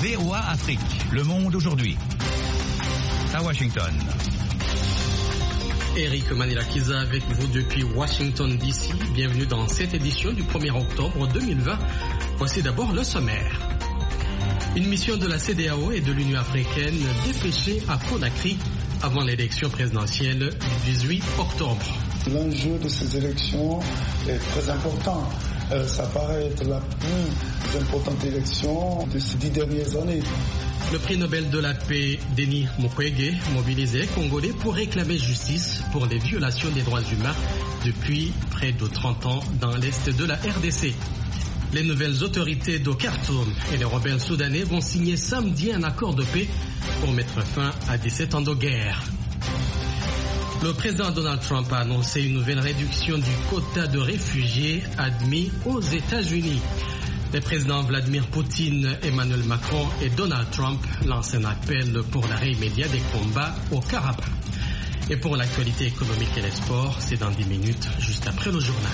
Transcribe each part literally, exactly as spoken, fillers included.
V O A Afrique. Le monde aujourd'hui. À Washington. Eric Manilakiza avec vous depuis Washington D C. Bienvenue dans cette édition du premier octobre deux mille vingt. Voici d'abord le sommaire. Une mission de la C E D E A O et de l'Union africaine dépêchée à Conakry avant l'élection présidentielle du dix-huit octobre. L'enjeu de ces élections est très important. Euh, ça paraît être la plus importante élection de ces dix dernières années. Le prix Nobel de la paix, Denis Mukwege, mobilisé Congolais pour réclamer justice pour les violations des droits humains depuis près de trente ans dans l'est de la R D C. Les nouvelles autorités de Khartoum et les rebelles soudanais vont signer samedi un accord de paix pour mettre fin à dix-sept ans de guerre. Le président Donald Trump a annoncé une nouvelle réduction du quota de réfugiés admis aux États-Unis. Les présidents Vladimir Poutine, Emmanuel Macron et Donald Trump lancent un appel pour l'arrêt immédiat des combats au Karabakh. Et pour l'actualité économique et les sports, c'est dans dix minutes, juste après le journal.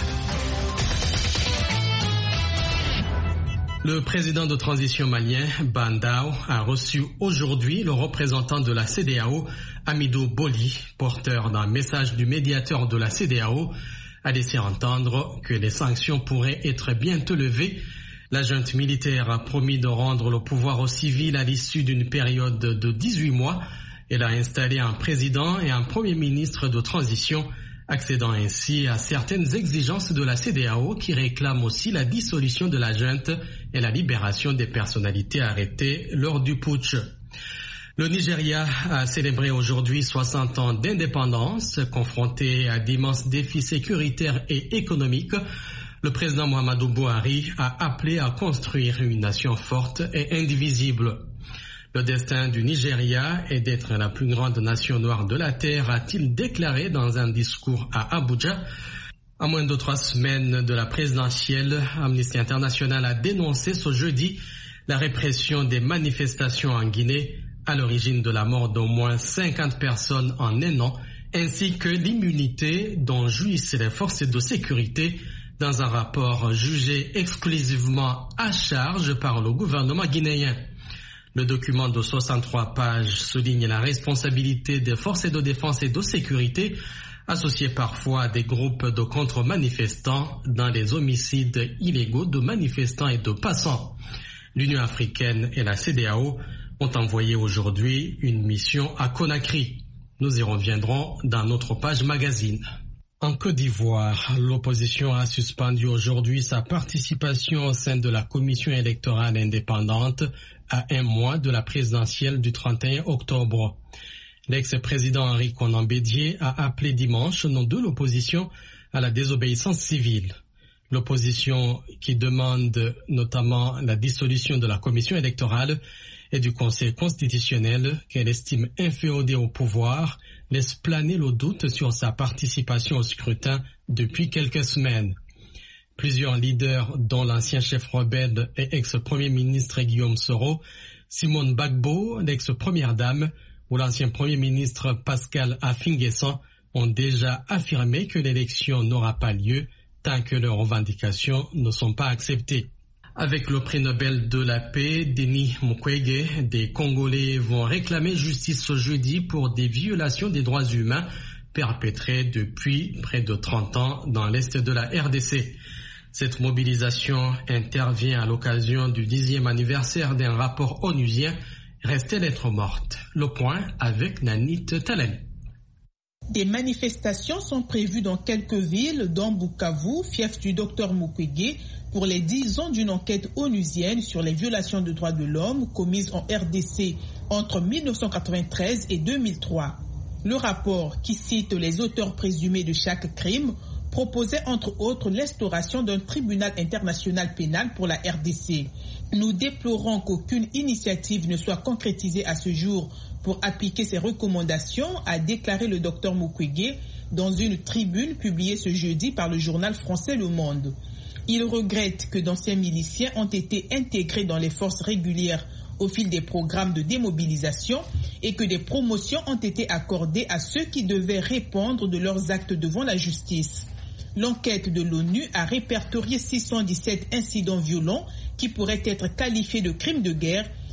Le président de transition malien, Bandao, a reçu aujourd'hui le représentant de la C E D E A O, Amidou Boli, porteur d'un message du médiateur de la C E D E A O, a laissé entendre que les sanctions pourraient être bientôt levées. La junte militaire a promis de rendre le pouvoir aux civils à l'issue d'une période de dix-huit mois. Elle a installé un président et un premier ministre de transition, accédant ainsi à certaines exigences de la C E D E A O qui réclament aussi la dissolution de la junte et la libération des personnalités arrêtées lors du putsch. Le Nigeria a célébré aujourd'hui soixante ans d'indépendance, confronté à d'immenses défis sécuritaires et économiques. Le président Muhammadu Buhari a appelé à construire une nation forte et indivisible. Le destin du Nigeria est d'être la plus grande nation noire de la Terre, a-t-il déclaré dans un discours à Abuja. À moins de trois semaines de la présidentielle, Amnesty International a dénoncé ce jeudi la répression des manifestations en Guinée à l'origine de la mort d'au moins cinquante personnes en un an, ainsi que l'immunité dont jouissent les forces de sécurité dans un rapport jugé exclusivement à charge par le gouvernement guinéen. Le document de soixante-trois pages souligne la responsabilité des forces de défense et de sécurité, associées parfois à des groupes de contre-manifestants dans les homicides illégaux de manifestants et de passants. L'Union africaine et la C E D E A O ont envoyé aujourd'hui une mission à Conakry. Nous y reviendrons dans notre page magazine. En Côte d'Ivoire, l'opposition a suspendu aujourd'hui sa participation au sein de la commission électorale indépendante à un mois de la présidentielle du trente et un octobre. L'ex-président Henri Konan Bédié a appelé dimanche au nom de l'opposition à la désobéissance civile. L'opposition qui demande notamment la dissolution de la commission électorale et du Conseil constitutionnel qu'elle estime inféodé au pouvoir laisse planer le doute sur sa participation au scrutin depuis quelques semaines. Plusieurs leaders, dont l'ancien chef rebelle et ex-premier ministre Guillaume Soro, Simone Gbagbo, l'ex-première dame, ou l'ancien premier ministre Pascal Affi-N'Guessan, ont déjà affirmé que l'élection n'aura pas lieu tant que leurs revendications ne sont pas acceptées. Avec le prix Nobel de la paix, Denis Mukwege, des Congolais vont réclamer justice ce jeudi pour des violations des droits humains perpétrées depuis près de trente ans dans l'est de la R D C. Cette mobilisation intervient à l'occasion du dixième anniversaire d'un rapport onusien resté lettre morte. Le point avec Nanit Talali. Des manifestations sont prévues dans quelques villes, dont Bukavu, fief du docteur Mukwege, pour les dix ans d'une enquête onusienne sur les violations de droits de l'homme commises en R D C entre mille neuf cent quatre-vingt-treize et deux mille trois. Le rapport, qui cite les auteurs présumés de chaque crime, proposait entre autres l'instauration d'un tribunal international pénal pour la R D C. Nous déplorons qu'aucune initiative ne soit concrétisée à ce jour pour appliquer ces recommandations, a déclaré le docteur Mukwege dans une tribune publiée ce jeudi par le journal français Le Monde. Il regrette que d'anciens miliciens ont été intégrés dans les forces régulières au fil des programmes de démobilisation et que des promotions ont été accordées à ceux qui devaient répondre de leurs actes devant la justice. L'enquête de l'ONU a répertorié six cent dix-sept incidents violents qui pourraient être qualifiés de crimes de guerre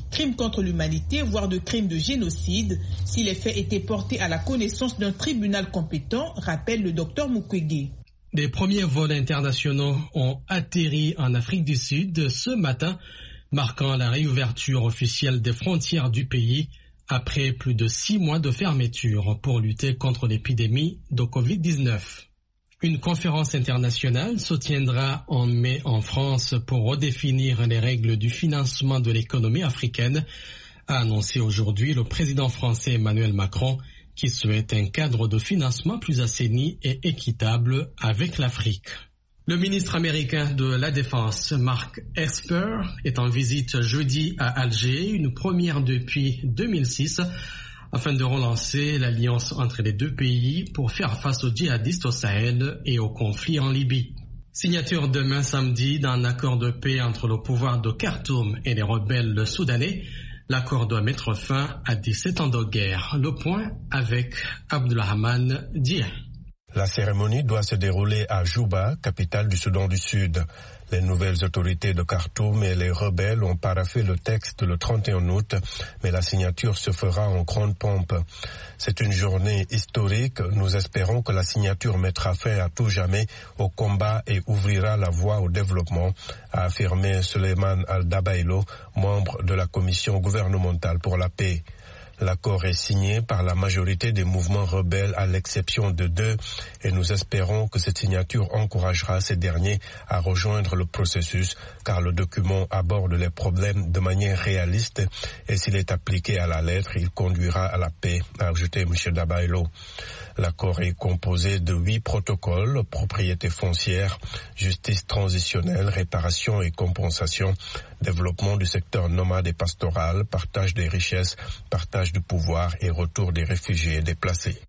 crimes contre l'humanité, voire de crimes de génocide, si les faits étaient portés à la connaissance d'un tribunal compétent, rappelle le docteur Mukwege. Des premiers vols internationaux ont atterri en Afrique du Sud ce matin, marquant la réouverture officielle des frontières du pays après plus de six mois de fermeture pour lutter contre l'épidémie de covid dix-neuf. Une conférence internationale se tiendra en mai en France pour redéfinir les règles du financement de l'économie africaine, a annoncé aujourd'hui le président français Emmanuel Macron, qui souhaite un cadre de financement plus assaini et équitable avec l'Afrique. Le ministre américain de la Défense, Mark Esper, est en visite jeudi à Alger, une première depuis deux mille six, afin de relancer l'alliance entre les deux pays pour faire face aux djihadistes au Sahel et au conflit en Libye. Signature demain samedi d'un accord de paix entre le pouvoir de Khartoum et les rebelles soudanais. L'accord doit mettre fin à dix-sept ans de guerre. Le point avec Abdulrahman Dia. La cérémonie doit se dérouler à Juba, capitale du Soudan du Sud. Les nouvelles autorités de Khartoum et les rebelles ont paraphé le texte le trente et un août, mais la signature se fera en grande pompe. C'est une journée historique. Nous espérons que la signature mettra fin à tout jamais au combat et ouvrira la voie au développement, a affirmé Suleiman Al-Dabailo, membre de la commission gouvernementale pour la paix. L'accord est signé par la majorité des mouvements rebelles à l'exception de deux et nous espérons que cette signature encouragera ces derniers à rejoindre le processus car le document aborde les problèmes de manière réaliste et s'il est appliqué à la lettre, il conduira à la paix, a ajouté M. Dabailo. L'accord est composé de huit protocoles, propriété foncière, justice transitionnelle, réparation et compensation, développement du secteur nomade et pastoral, partage des richesses, partage du pouvoir et retour des réfugiés déplacés.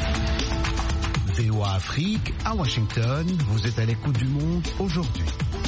V O A Afrique, à Washington, vous êtes à l'écoute du monde aujourd'hui.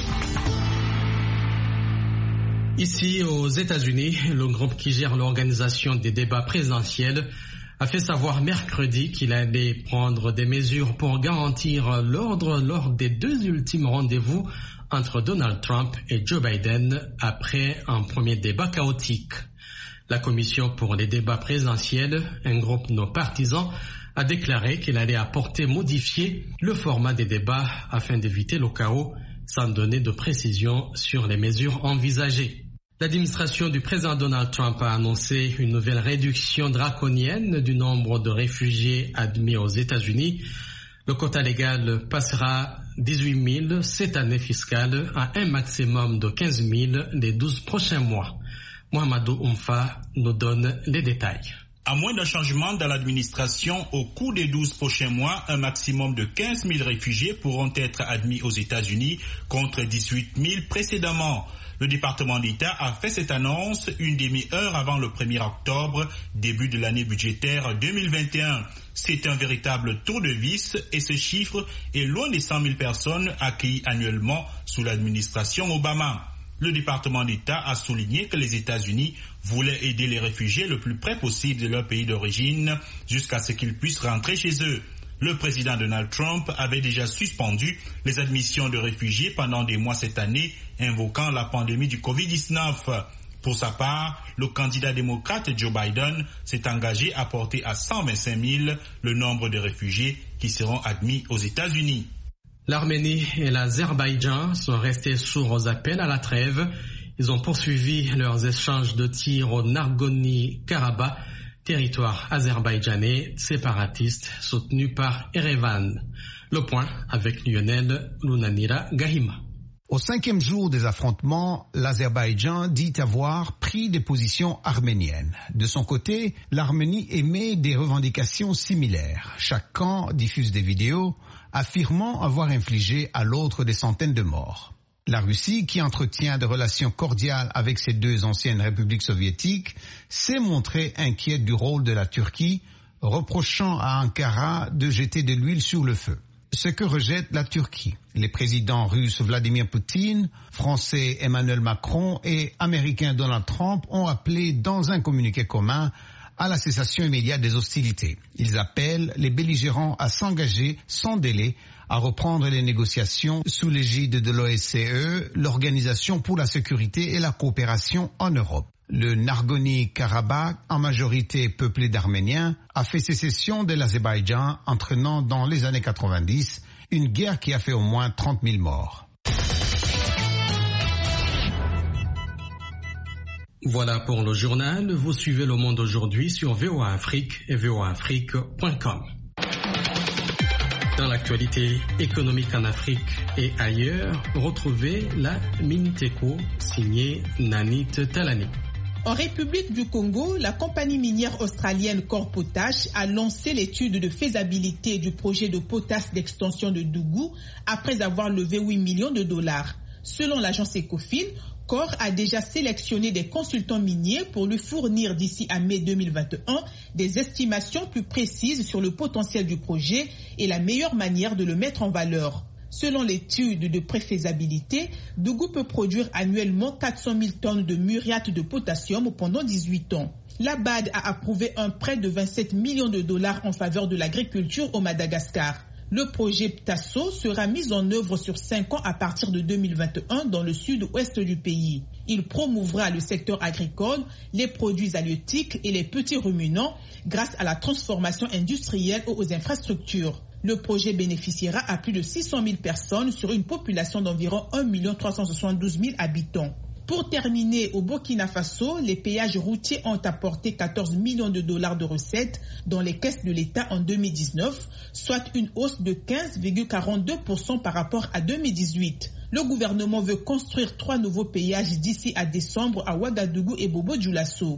Ici, aux États-Unis, le groupe qui gère l'organisation des débats présidentiels a fait savoir mercredi qu'il allait prendre des mesures pour garantir l'ordre lors des deux ultimes rendez-vous entre Donald Trump et Joe Biden après un premier débat chaotique. La commission pour les débats présidentiels, un groupe non partisan, a déclaré qu'il allait apporter modifier le format des débats afin d'éviter le chaos, sans donner de précision sur les mesures envisagées. L'administration du président Donald Trump a annoncé une nouvelle réduction draconienne du nombre de réfugiés admis aux États-Unis. Le quota légal passera dix-huit mille cette année fiscale à un maximum de quinze mille les douze prochains mois. Mohamedou Oumfa nous donne les détails. À moins d'un changement dans l'administration, au cours des douze prochains mois, un maximum de quinze mille réfugiés pourront être admis aux États-Unis contre dix-huit mille précédemment. Le département d'État a fait cette annonce une demi-heure avant le premier octobre, début de l'année budgétaire deux mille vingt et un. C'est un véritable tour de vis et ce chiffre est loin des cent mille personnes accueillies annuellement sous l'administration Obama. Le département d'État a souligné que les États-Unis voulaient aider les réfugiés le plus près possible de leur pays d'origine jusqu'à ce qu'ils puissent rentrer chez eux. Le président Donald Trump avait déjà suspendu les admissions de réfugiés pendant des mois cette année, invoquant la pandémie du covid dix-neuf. Pour sa part, le candidat démocrate Joe Biden s'est engagé à porter à cent vingt-cinq mille le nombre de réfugiés qui seront admis aux États-Unis. L'Arménie et l'Azerbaïdjan sont restés sourds aux appels à la trêve. Ils ont poursuivi leurs échanges de tirs au Nagorno-Karabakh, territoire azerbaïdjanais séparatiste soutenu par Erevan. Le point avec Lionel Lunanira Gahima. Au cinquième jour des affrontements, l'Azerbaïdjan dit avoir pris des positions arméniennes. De son côté, l'Arménie émet des revendications similaires. Chaque camp diffuse des vidéos affirmant avoir infligé à l'autre des centaines de morts. La Russie, qui entretient des relations cordiales avec ces deux anciennes républiques soviétiques, s'est montrée inquiète du rôle de la Turquie, reprochant à Ankara de jeter de l'huile sur le feu. Ce que rejette la Turquie. Les présidents russes Vladimir Poutine, français Emmanuel Macron et américain Donald Trump ont appelé dans un communiqué commun à la cessation immédiate des hostilités. Ils appellent les belligérants à s'engager sans délai à reprendre les négociations sous l'égide de l'O S C E, l'Organisation pour la sécurité et la coopération en Europe. Le Nagorno-Karabakh, en majorité peuplé d'Arméniens, a fait sécession de l'Azerbaïdjan, entraînant dans les années quatre-vingt-dix une guerre qui a fait au moins trente mille morts. Voilà pour le journal. Vous suivez Le Monde aujourd'hui sur V O A Afrique et V O A Afrique point com. Dans l'actualité économique en Afrique et ailleurs, retrouvez la Minteco signée Nanit Talani. En République du Congo, la compagnie minière australienne Core Potash a lancé l'étude de faisabilité du projet de potasse d'extension de Dougou après avoir levé huit millions de dollars. Selon l'agence Ecofin, Core a déjà sélectionné des consultants miniers pour lui fournir d'ici à mai deux mille vingt et un des estimations plus précises sur le potentiel du projet et la meilleure manière de le mettre en valeur. Selon l'étude de préfaisabilité, Dougou peut produire annuellement quatre cent mille tonnes de muriate de potassium pendant dix-huit ans. La B A D a approuvé un prêt de vingt-sept millions de dollars en faveur de l'agriculture au Madagascar. Le projet Ptasso sera mis en œuvre sur cinq ans à partir de deux mille vingt et un dans le sud-ouest du pays. Il promouvra le secteur agricole, les produits halieutiques et les petits ruminants grâce à la transformation industrielle ou aux infrastructures. Le projet bénéficiera à plus de six cent mille personnes sur une population d'environ un million trois cent soixante-douze mille habitants. Pour terminer, au Burkina Faso, les péages routiers ont apporté quatorze millions de dollars de recettes dans les caisses de l'État en deux mille dix-neuf, soit une hausse de quinze virgule quarante-deux pour cent par rapport à deux mille dix-huit. Le gouvernement veut construire trois nouveaux péages d'ici à décembre à Ouagadougou et Bobo-Dioulasso.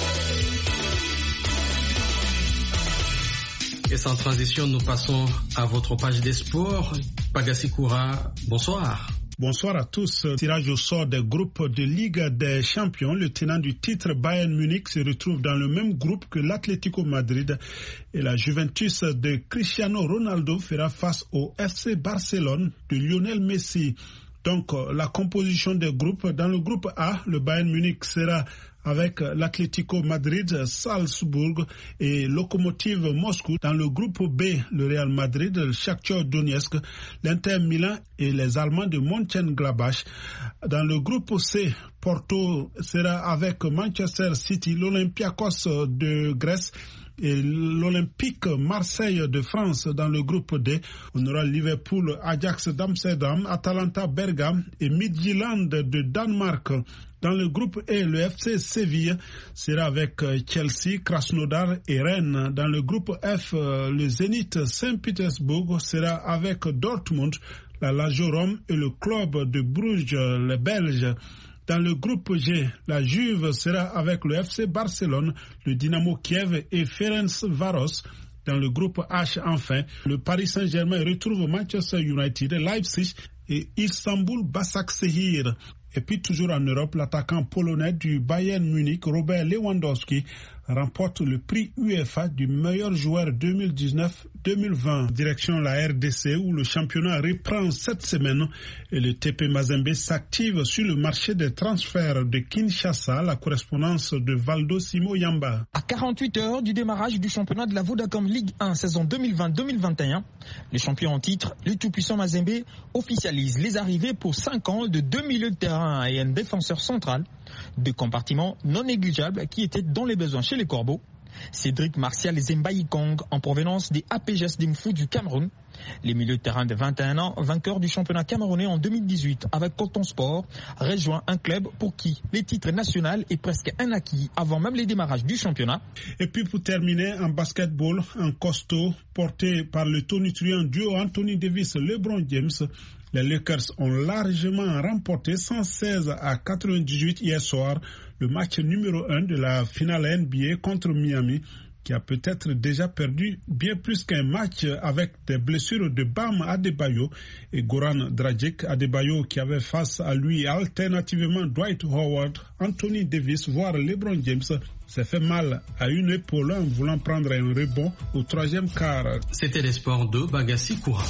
Et sans transition, nous passons à votre page des sports. Bagassi Koura, bonsoir. Bonsoir à tous. Tirage au sort des groupes de Ligue des Champions. Le tenant du titre Bayern Munich se retrouve dans le même groupe que l'Atlético Madrid et la Juventus de Cristiano Ronaldo fera face au F C Barcelone de Lionel Messi. Donc la composition des groupes. Dans le groupe A, le Bayern Munich sera avec l'Atlético Madrid, Salzbourg et Lokomotiv Moscou. Dans le groupe B, le Real Madrid, le Shakhtar Donetsk, l'Inter Milan et les Allemands de Mönchengladbach. Dans le groupe C, Porto sera avec Manchester City, l'Olympiakos de Grèce et l'Olympique Marseille de France. Dans le groupe D, on aura Liverpool, Ajax d'Amsterdam, Atalanta Bergame et Midtjylland de Danemark. Dans le groupe E, le F C Séville sera avec Chelsea, Krasnodar et Rennes. Dans le groupe F, le Zénith Saint-Pétersbourg sera avec Dortmund, la Lazio Rome et le club de Bruges, les Belges. Dans le groupe G, la Juve sera avec le F C Barcelone, le Dynamo Kiev et Ferencváros. Dans le groupe H, enfin, le Paris Saint-Germain retrouve Manchester United, Leipzig et Istanbul Başakşehir. Et puis toujours en Europe, l'attaquant polonais du Bayern Munich, Robert Lewandowski, remporte le prix UEFA du meilleur joueur deux mille dix-neuf deux mille vingt. Direction la R D C où le championnat reprend cette semaine et le T P Mazembe s'active sur le marché des transferts de Kinshasa, la correspondance de Valdo Simo Yamba. À quarante-huit heures du démarrage du championnat de la Vodacom Ligue un saison deux mille vingt deux mille vingt et un, les champions en titre, le tout-puissant Mazembe, officialise les arrivées pour cinq ans de deux milieux de terrain et un défenseur central, deux compartiments non négligeables qui étaient dans les besoins chez les Corbeaux. Cédric Martial Zembaï Kong en provenance des A P G S Dimfou du Cameroun. Les milieux de terrain de vingt et un ans, vainqueurs du championnat camerounais en deux mille dix-huit avec Coton Sport, rejoint un club pour qui les titres nationaux est presque un acquis avant même les démarrages du championnat. Et puis pour terminer, en basketball, un costaud porté par le tonitruant duo Anthony Davis-LeBron James, les Lakers ont largement remporté cent seize à quatre-vingt-dix-huit hier soir le match numéro un de la finale N B A contre Miami, qui a peut-être déjà perdu bien plus qu'un match avec des blessures de Bam Adebayo et Goran Dragic. Adebayo qui avait face à lui alternativement Dwight Howard, Anthony Davis, voire LeBron James, s'est fait mal à une épaule en voulant prendre un rebond au troisième quart. C'était les sports de Bagassi Koura.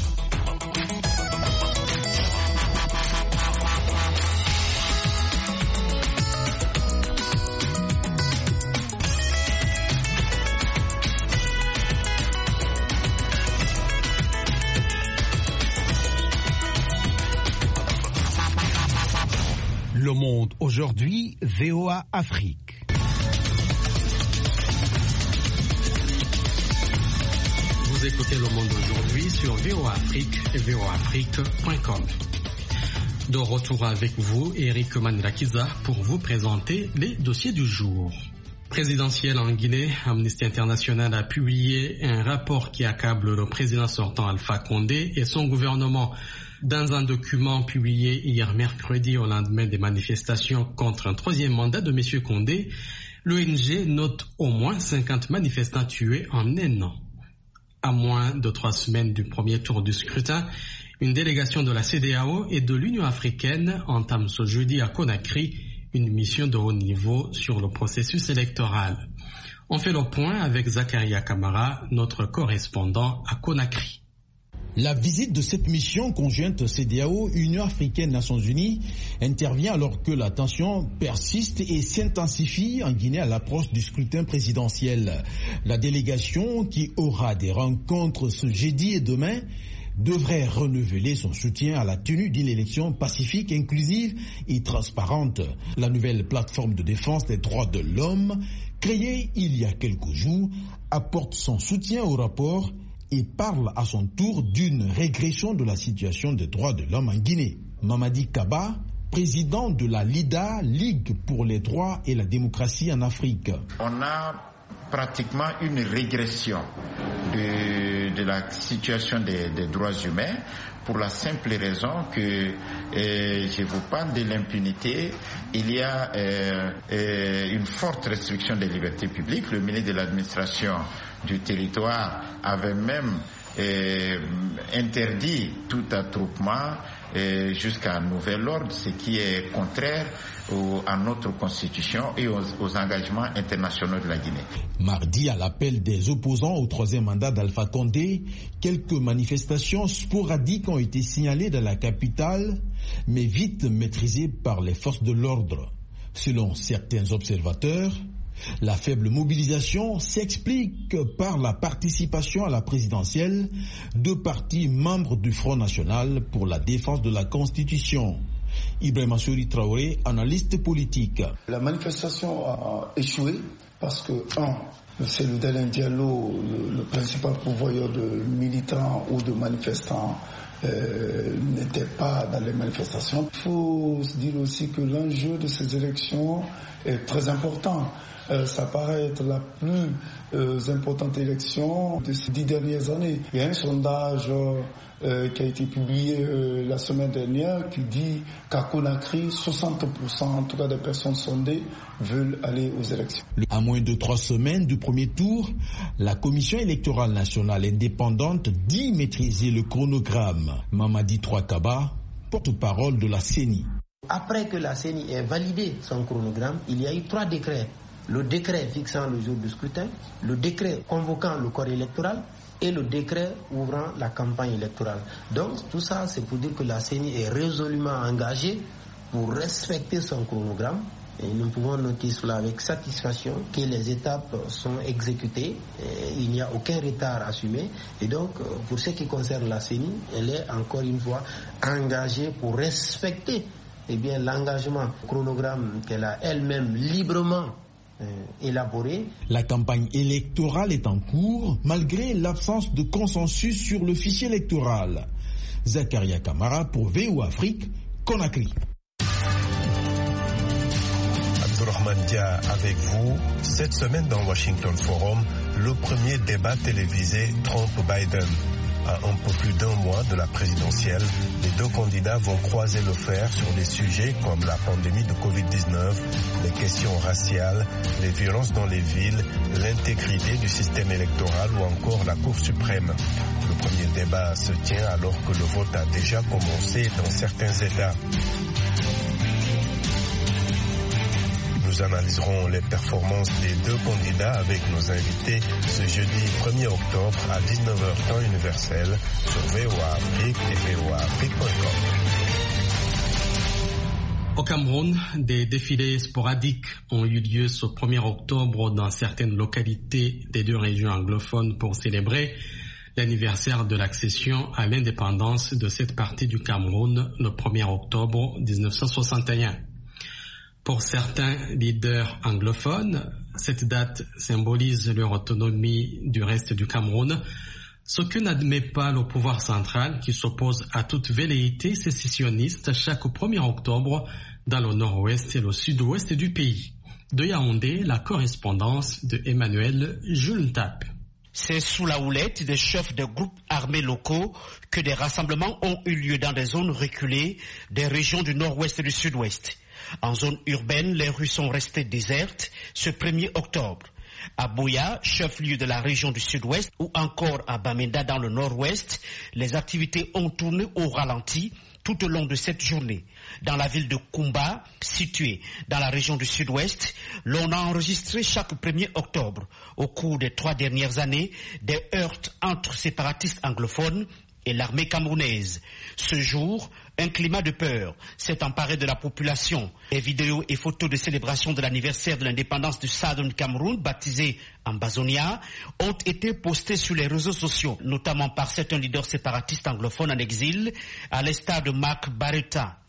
Le Monde aujourd'hui, V O A Afrique. Vous écoutez Le Monde aujourd'hui sur V O A Afrique et v o a afrique point com. De retour avec vous, Eric Manirakiza, pour vous présenter les dossiers du jour. Présidentielle en Guinée, Amnesty International a publié un rapport qui accable le président sortant Alpha Condé et son gouvernement. Dans un document publié hier mercredi au lendemain des manifestations contre un troisième mandat de M. Condé, l'O N G note au moins cinquante manifestants tués en un an. À moins de trois semaines du premier tour du scrutin, une délégation de la C E D E A O et de l'Union africaine entame ce jeudi à Conakry une mission de haut niveau sur le processus électoral. On fait le point avec Zakaria Kamara, notre correspondant à Conakry. La visite de cette mission conjointe C E D E A O, Union africaine, Nations unies intervient alors que la tension persiste et s'intensifie en Guinée à l'approche du scrutin présidentiel. La délégation, qui aura des rencontres ce jeudi et demain, devrait renouveler son soutien à la tenue d'une élection pacifique, inclusive et transparente. La nouvelle plateforme de défense des droits de l'homme, créée il y a quelques jours, apporte son soutien au rapport et parle à son tour d'une régression de la situation des droits de l'homme en Guinée. Mamadi Kaba, président de la LIDA, Ligue pour les droits et la démocratie en Afrique. On a pratiquement une régression de, de la situation des, des droits humains pour la simple raison que, euh, je vous parle de l'impunité, il y a euh, euh, une forte restriction des libertés publiques. Le ministre de l'administration du territoire avait même euh, interdit tout attroupement euh, jusqu'à nouvel ordre, ce qui est contraire au, à notre constitution et aux, aux engagements internationaux de la Guinée. Mardi, à l'appel des opposants au troisième mandat d'Alpha Condé, quelques manifestations sporadiques ont été signalées dans la capitale, mais vite maîtrisées par les forces de l'ordre. Selon certains observateurs, la faible mobilisation s'explique par la participation à la présidentielle de partis membres du Front National pour la défense de la Constitution. Ibrahima Souri Traoré, analyste politique. La manifestation a échoué parce que, un, c'est le Délin Diallo, le, le principal pourvoyeur de militants ou de manifestants, Euh, n'était pas dans les manifestations. Il faut se dire aussi que l'enjeu de ces élections est très important. Euh, ça paraît être la plus euh, importante élection de ces dix dernières années. Il y a un sondage euh, qui a été publié euh, la semaine dernière qui dit qu'à Conakry, soixante pour cent en tout cas des personnes sondées veulent aller aux élections. À moins de trois semaines du premier tour, la Commission électorale nationale indépendante dit maîtriser le chronogramme. Mamadi Troakaba, porte-parole de la C E N I. Après que la C E N I ait validé son chronogramme, il y a eu trois décrets. Le décret fixant le jour du scrutin, le décret convoquant le corps électoral et le décret ouvrant la campagne électorale. Donc tout ça, c'est pour dire que la C E N I est résolument engagée pour respecter son chronogramme. Et nous pouvons noter cela avec satisfaction que les étapes sont exécutées, il n'y a aucun retard assumé. Et donc, pour ce qui concerne la C E N I, elle est encore une fois engagée pour respecter eh bien, l'engagement chronogramme qu'elle a elle-même librement euh, élaboré. La campagne électorale est en cours malgré l'absence de consensus sur le fichier électoral. Zakaria Kamara pour V O A Afrique, Conakry. Abdourahmane Dia avec vous. Cette semaine dans Washington Forum, le premier débat télévisé Trump-Biden. À un peu plus d'un mois de la présidentielle, les deux candidats vont croiser le fer sur des sujets comme la pandémie de covid dix-neuf, les questions raciales, les violences dans les villes, l'intégrité du système électoral ou encore la Cour suprême. Le premier débat se tient alors que le vote a déjà commencé dans certains États. Nous analyserons les performances des deux candidats avec nos invités ce jeudi premier octobre à dix-neuf heures temps universel sur V O A Afrique et v o a afrique point com. Au Cameroun, des défilés sporadiques ont eu lieu ce premier octobre dans certaines localités des deux régions anglophones pour célébrer l'anniversaire de l'accession à l'indépendance de cette partie du Cameroun le premier octobre mille neuf cent soixante et un. Pour certains leaders anglophones, cette date symbolise leur autonomie du reste du Cameroun, ce que n'admet pas le pouvoir central qui s'oppose à toute velléité sécessionniste chaque premier octobre dans le nord-ouest et le sud-ouest du pays. De Yaoundé, la correspondance de Emmanuel Jules-Tap. C'est sous la houlette des chefs de groupes armés locaux que des rassemblements ont eu lieu dans des zones reculées des régions du nord-ouest et du sud-ouest. En zone urbaine, les rues sont restées désertes ce premier octobre. À Boya, chef-lieu de la région du sud-ouest, ou encore à Bamenda dans le nord-ouest, les activités ont tourné au ralenti tout au long de cette journée. Dans la ville de Kumba, située dans la région du sud-ouest, l'on a enregistré chaque premier octobre, au cours des trois dernières années, des heurts entre séparatistes anglophones et l'armée camerounaise. Ce jour, un climat de peur s'est emparé de la population. Les vidéos et photos de célébration de l'anniversaire de l'indépendance du Southern Cameroun, baptisé Ambazonia, ont été postées sur les réseaux sociaux, notamment par certains leaders séparatistes anglophones en exil, à l'instar de Mark Barretta.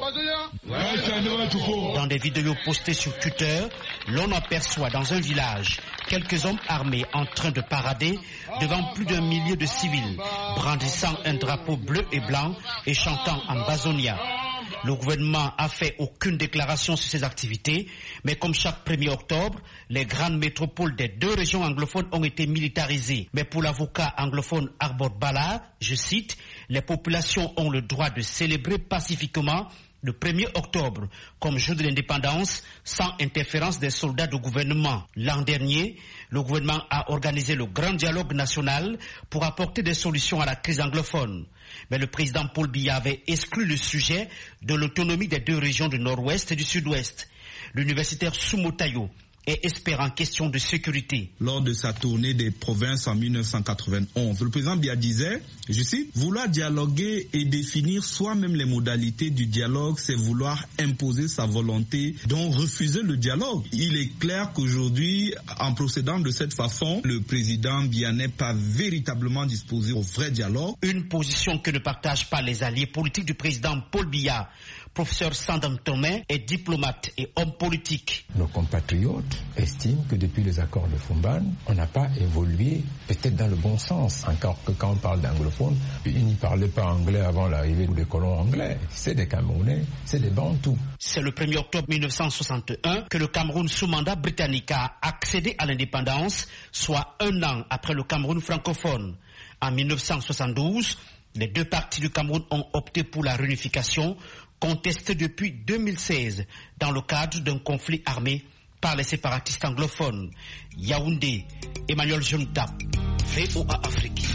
Dans des vidéos postées sur Twitter, l'on aperçoit dans un village quelques hommes armés en train de parader devant plus d'un millier de civils, brandissant un drapeau bleu et blanc et chantant Ambazonia. Le gouvernement a fait aucune déclaration sur ces activités, mais comme chaque premier octobre, les grandes métropoles des deux régions anglophones ont été militarisées. Mais pour l'avocat anglophone Arbor Bala, je cite, « Les populations ont le droit de célébrer pacifiquement le premier octobre comme jour de l'indépendance sans interférence des soldats du gouvernement. L'an dernier, le gouvernement a organisé le grand dialogue national pour apporter des solutions à la crise anglophone. Mais le président Paul Biya avait exclu le sujet de l'autonomie des deux régions du nord-ouest et du sud-ouest. L'universitaire Soumotayo est expert en question de sécurité. Lors de sa tournée des provinces en mille neuf cent quatre-vingt-onze, le président Biya disait, je cite, « Vouloir dialoguer et définir soi-même les modalités du dialogue, c'est vouloir imposer sa volonté, donc refuser le dialogue. » Il est clair qu'aujourd'hui, en procédant de cette façon, le président Biya n'est pas véritablement disposé au vrai dialogue. Une position que ne partagent pas les alliés politiques du président Paul Biya. Professeur Sandam Tomé est diplomate et homme politique. Nos compatriotes estiment que depuis les accords de Fumban, on n'a pas évolué peut-être dans le bon sens. Encore que quand on parle d'anglophones, ils n'y parlaient pas anglais avant l'arrivée des colons anglais. C'est des Camerounais, c'est des Bantous. C'est le premier octobre mille neuf cent soixante et un que le Cameroun sous mandat britannique a accédé à l'indépendance, soit un an après le Cameroun francophone. En mille neuf cent soixante-douze, les deux parties du Cameroun ont opté pour la réunification, contestée depuis deux mille seize dans le cadre d'un conflit armé par les séparatistes anglophones. Yaoundé, Emmanuel Junta, V O A Afrique.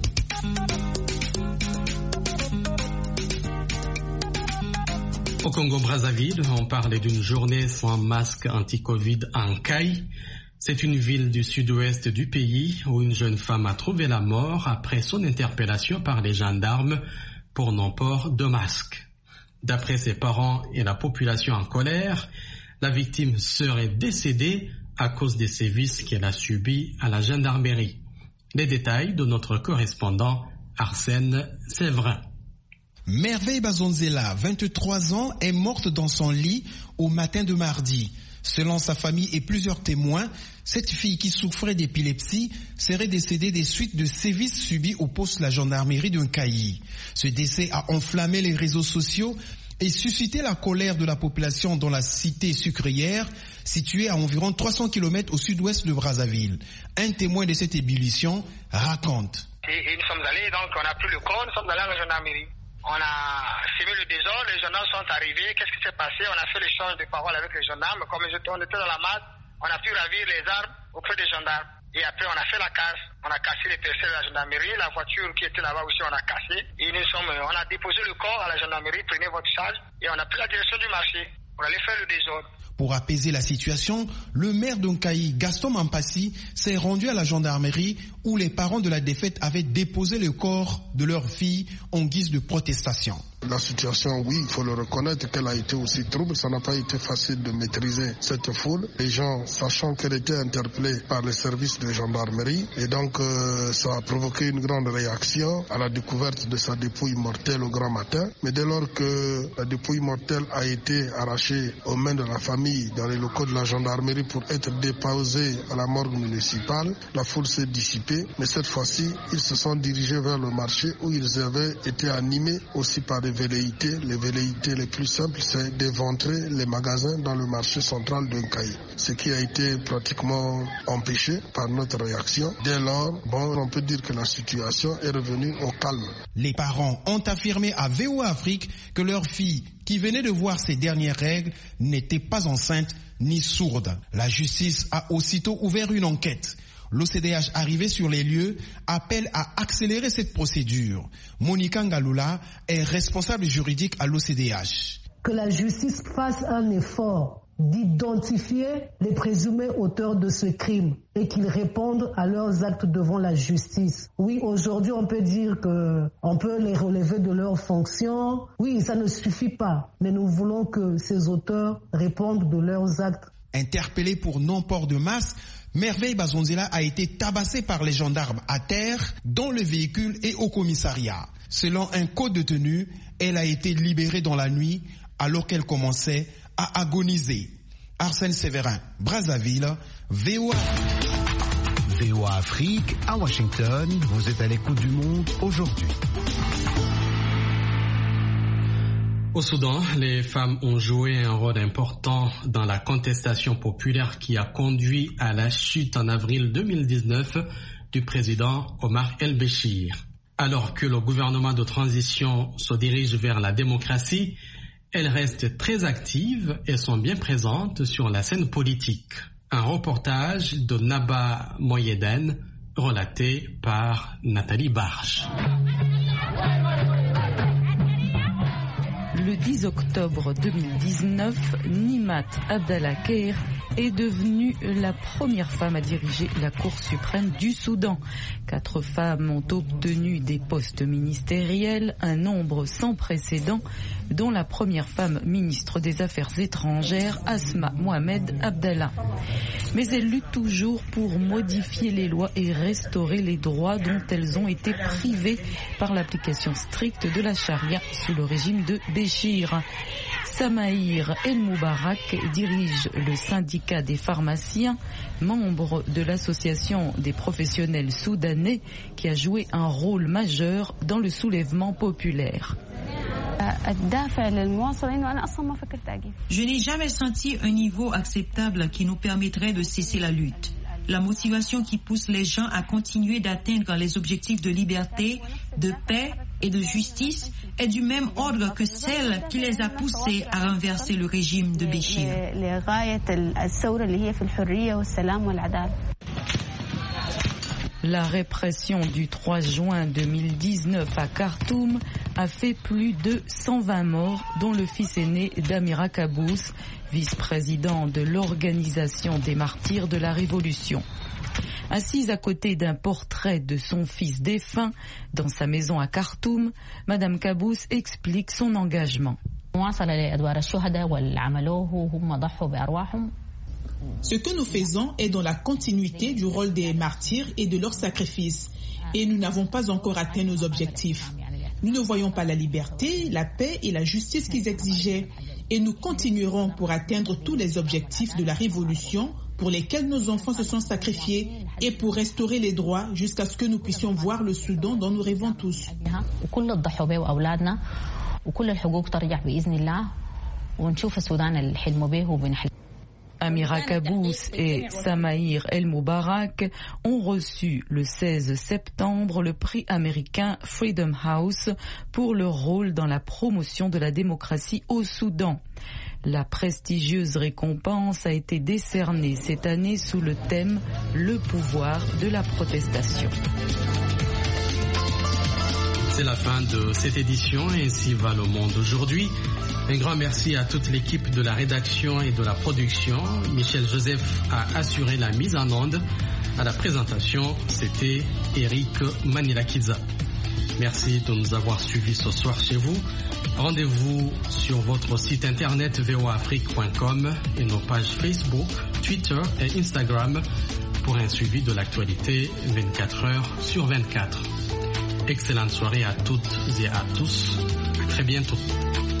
Au Congo-Brazzaville, on parle d'une journée sans masque anti-Covid en Caille. C'est une ville du sud-ouest du pays où une jeune femme a trouvé la mort après son interpellation par les gendarmes pour non-port de masque. D'après ses parents et la population en colère, la victime serait décédée à cause des sévices qu'elle a subis à la gendarmerie. Les détails de notre correspondant Arsène Séverin. Merveille Bazonzela, vingt-trois ans, est morte dans son lit au matin de mardi. Selon sa famille et plusieurs témoins, cette fille qui souffrait d'épilepsie serait décédée des suites de sévices subis au poste de la gendarmerie d'un Cailly. Ce décès a enflammé les réseaux sociaux et suscité la colère de la population dans la cité sucrière, située à environ trois cents kilomètres au sud-ouest de Brazzaville. Un témoin de cette ébullition raconte. Et, et nous sommes allés, donc on a pris le corps, nous sommes allés à la gendarmerie. On a semé le désordre, les gendarmes sont arrivés, qu'est-ce qui s'est passé? On a fait l'échange de paroles avec les gendarmes, comme on était dans la masse, on a pu ravir les armes auprès des gendarmes. Et après on a fait la casse, on a cassé les percées de la gendarmerie, la voiture qui était là-bas aussi on a cassé. Et nous sommes, on a déposé le corps à la gendarmerie, prenez votre charge, et on a pris la direction du marché pour aller faire le désordre. Pour apaiser la situation, le maire d'Onkaï, Gaston Mampassi, s'est rendu à la gendarmerie où les parents de la défaite avaient déposé le corps de leur fille en guise de protestation. La situation, oui, il faut le reconnaître qu'elle a été aussi trouble. Ça n'a pas été facile de maîtriser cette foule. Les gens, sachant qu'elle était interpellée par les services de gendarmerie, et donc euh, ça a provoqué une grande réaction à la découverte de sa dépouille mortelle au grand matin. Mais dès lors que la dépouille mortelle a été arrachée aux mains de la famille dans les locaux de la gendarmerie pour être déposée à la morgue municipale, la foule s'est dissipée. Mais cette fois-ci, ils se sont dirigés vers le marché où ils avaient été animés aussi par des velléités. Les velléités les plus simples, c'est d'éventrer les magasins dans le marché central de Nkaï. Ce qui a été pratiquement empêché par notre réaction. Dès lors, bon, on peut dire que la situation est revenue au calme. Les parents ont affirmé à V O A Afrique que leur fille, qui venait de voir ses dernières règles, n'était pas enceinte ni sourde. La justice a aussitôt ouvert une enquête. L'O C D H arrivé sur les lieux appelle à accélérer cette procédure. Monica Ngaloula est responsable juridique à l'O C D H. Que la justice fasse un effort d'identifier les présumés auteurs de ce crime et qu'ils répondent à leurs actes devant la justice. Oui, aujourd'hui, on peut dire que on peut les relever de leurs fonctions. Oui, ça ne suffit pas, mais nous voulons que ces auteurs répondent de leurs actes. Interpellé pour non-port de masque, Merveille Bazonzela a été tabassée par les gendarmes à terre, dans le véhicule et au commissariat. Selon un code de tenue, elle a été libérée dans la nuit alors qu'elle commençait à agoniser. Arsène Séverin, Brazzaville, V O A. V O A Afrique, à Washington, vous êtes à l'écoute du monde aujourd'hui. Au Soudan, les femmes ont joué un rôle important dans la contestation populaire qui a conduit à la chute en avril deux mille dix-neuf du président Omar el-Béchir. Alors que le gouvernement de transition se dirige vers la démocratie, elles restent très actives et sont bien présentes sur la scène politique. Un reportage de Naba Moyeden relaté par Nathalie Barche. Le dix octobre deux mille dix-neuf, Nimat Abdallah Keir est devenue la première femme à diriger la Cour suprême du Soudan. Quatre femmes ont obtenu des postes ministériels, un nombre sans précédent, dont la première femme ministre des Affaires étrangères, Asma Mohamed Abdallah. Mais elles luttent toujours pour modifier les lois et restaurer les droits dont elles ont été privées par l'application stricte de la charia sous le régime de Béchir. Samaïr El Moubarak dirige le syndicat des pharmaciens, membre de l'association des professionnels soudanais qui a joué un rôle majeur dans le soulèvement populaire. Je n'ai jamais senti un niveau acceptable qui nous permettrait de cesser la lutte. La motivation qui pousse les gens à continuer d'atteindre les objectifs de liberté, de paix et de justice est du même ordre que celle qui les a poussés à renverser le régime de Béchir. La répression du trois juin deux mille dix-neuf à Khartoum a fait plus de cent vingt morts, dont le fils aîné d'Amira Kabous, vice-président de l'Organisation des martyrs de la Révolution. Assise à côté d'un portrait de son fils défunt dans sa maison à Khartoum, Madame Kabous explique son engagement. Ce que nous faisons est dans la continuité du rôle des martyrs et de leur sacrifice. Et nous n'avons pas encore atteint nos objectifs. Nous ne voyons pas la liberté, la paix et la justice qu'ils exigeaient. Et nous continuerons pour atteindre tous les objectifs de la révolution pour lesquels nos enfants se sont sacrifiés et pour restaurer les droits jusqu'à ce que nous puissions voir le Soudan dont nous rêvons tous. Amira Kabous et Samaïr El Moubarak ont reçu le seize septembre le prix américain Freedom House pour leur rôle dans la promotion de la démocratie au Soudan. La prestigieuse récompense a été décernée cette année sous le thème « Le pouvoir de la protestation ». C'est la fin de cette édition, ainsi va le monde aujourd'hui. Un grand merci à toute l'équipe de la rédaction et de la production. Michel Joseph a assuré la mise en onde. À la présentation, c'était Eric Manilakiza. Merci de nous avoir suivis ce soir chez vous. Rendez-vous sur votre site internet v o a afrique point com et nos pages Facebook, Twitter et Instagram pour un suivi de l'actualité vingt-quatre heures sur vingt-quatre. Excellente soirée à toutes et à tous. À très bientôt.